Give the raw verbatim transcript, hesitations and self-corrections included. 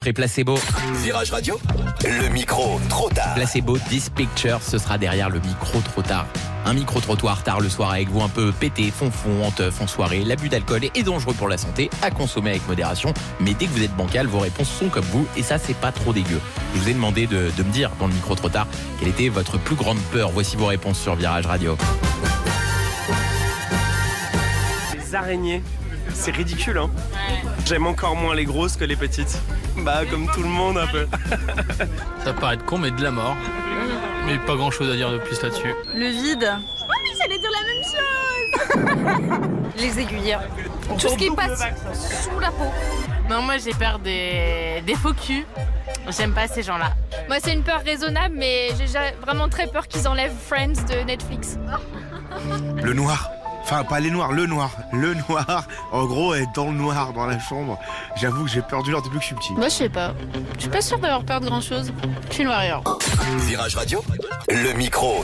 Très placebo. Virage Radio, le micro trop tard. Placebo, This Picture, ce sera derrière le micro trop tard. Un micro-trottoir tard le soir avec vous un peu pété, fonfon, en teuf, en soirée. L'abus d'alcool est dangereux pour la santé, à consommer avec modération. Mais dès que vous êtes bancal, vos réponses sont comme vous et ça, c'est pas trop dégueu. Je vous ai demandé de, de me dire dans le micro trop tard quelle était votre plus grande peur. Voici vos réponses sur Virage Radio. Les araignées, c'est ridicule, hein. J'aime encore moins les grosses que les petites. Bah, comme tout le monde un peu. Ça paraît con, mais de la mort. Mais pas grand chose à dire de plus là-dessus. Le vide. Oh oui, j'allais dire la même chose. Les aiguilles. Tout ce qui passe sous la peau. Non, moi j'ai peur des, des faux culs. J'aime pas ces gens-là. Moi, c'est une peur raisonnable, mais j'ai vraiment très peur qu'ils enlèvent Friends de Netflix. Le noir. Enfin, pas les noirs, le noir. Le noir, en gros, être dans le noir, dans la chambre. J'avoue que j'ai peur du noir depuis que je suis petit. Moi, je sais pas. Je suis pas sûre d'avoir peur de grand-chose. Je suis noire. Virage Radio, le micro